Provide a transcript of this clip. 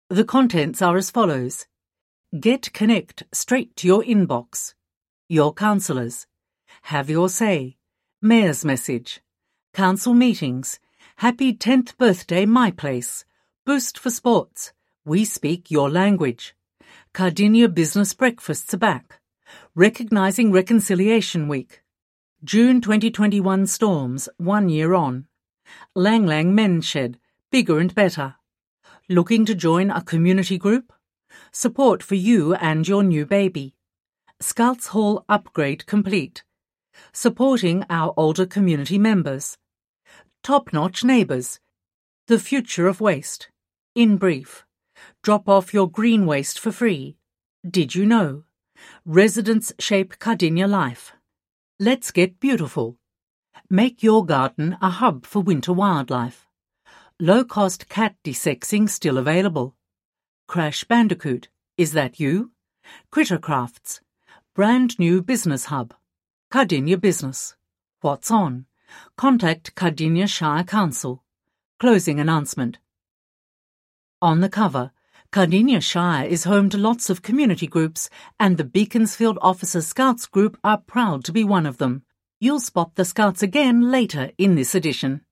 The contents are as follows. Get Connect straight to your inbox. Your councillors. Have your say. Mayor's message. Council meetings. Happy 10th birthday, My Place. Boost for sports. We speak your language. Cardinia Business Breakfasts are back. Recognising Reconciliation Week. June 2021 storms, 1 year on. Lang Lang Men's Shed, bigger and better. Looking to join a community group? Support for you and your new baby. Scouts Hall upgrade complete. Supporting our older community members. Top-notch neighbours. The future of waste. In brief. Drop off your green waste for free. Did you know? Residents shape Cardinia life. Let's get beautiful. Make your garden a hub for winter wildlife. Low-cost cat desexing still available. Crash Bandicoot, is that you? Critter Crafts. Brand new business hub. Cardinia Business. What's on? Contact Cardinia Shire Council. Closing announcement. On the cover, Cardinia Shire is home to lots of community groups, and the Beaconsfield Officer Scouts group are proud to be one of them. You'll spot the Scouts again later in this edition.